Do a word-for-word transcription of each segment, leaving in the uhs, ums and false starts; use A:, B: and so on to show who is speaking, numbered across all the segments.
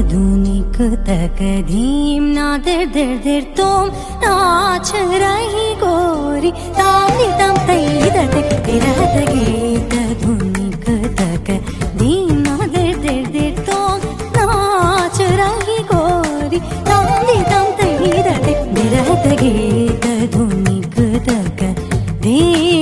A: धुनिक तक धीम ना दर दर दर तुम नाच रही गोरी ताली तम तई दते तिरत गीत धुनिक तक धीम ना दर दर दर तुम नाच रही गोरी ताली तम तई दते तिरत गीत धुनिक तक धीम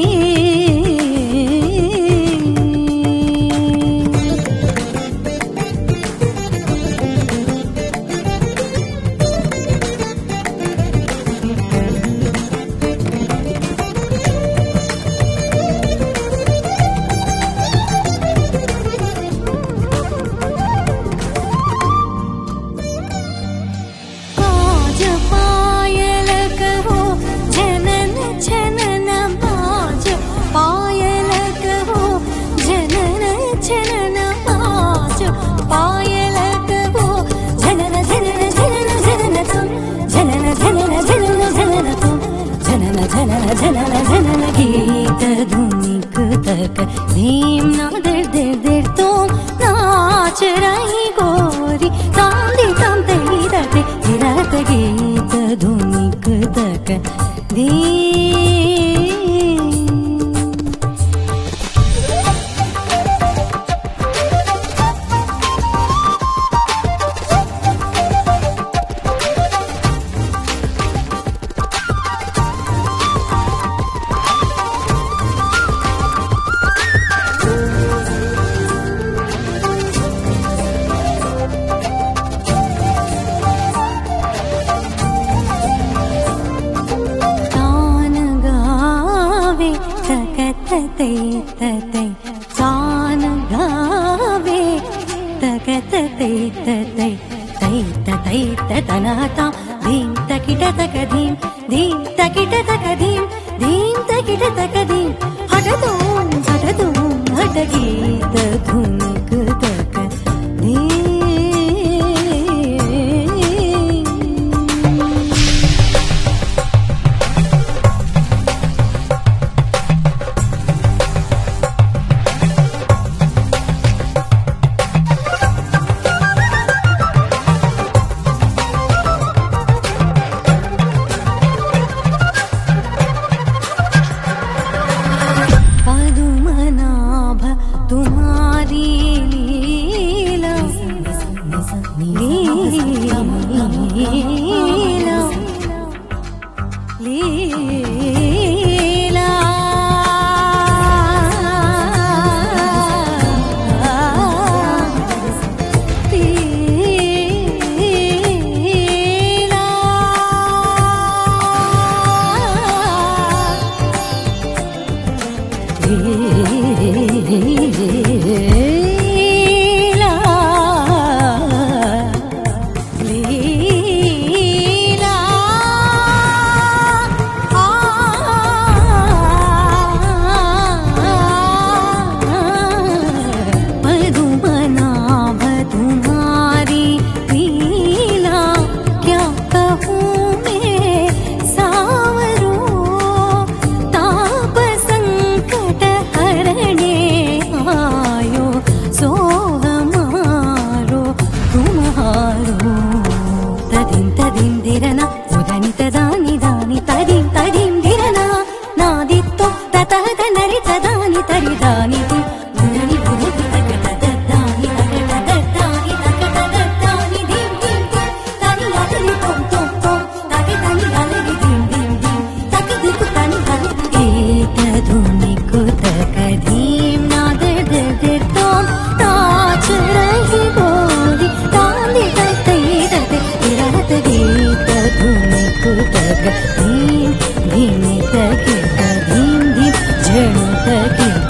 A: गीत धुनिक तक धीम ना दर दर दर तुम नाच रही गोरी ताली तम तई दते तिरत गीत धुनिक तक धीम तै तै तान गावे तगत तै तै तै तै तनाता धीम तकिट तक धीम धीम तकिट तक धीम धीम तकिट तक धीम हट तुम हट तुम हट गीत धुनिक तक धीम धीम धीम तक धीम धीम झण तक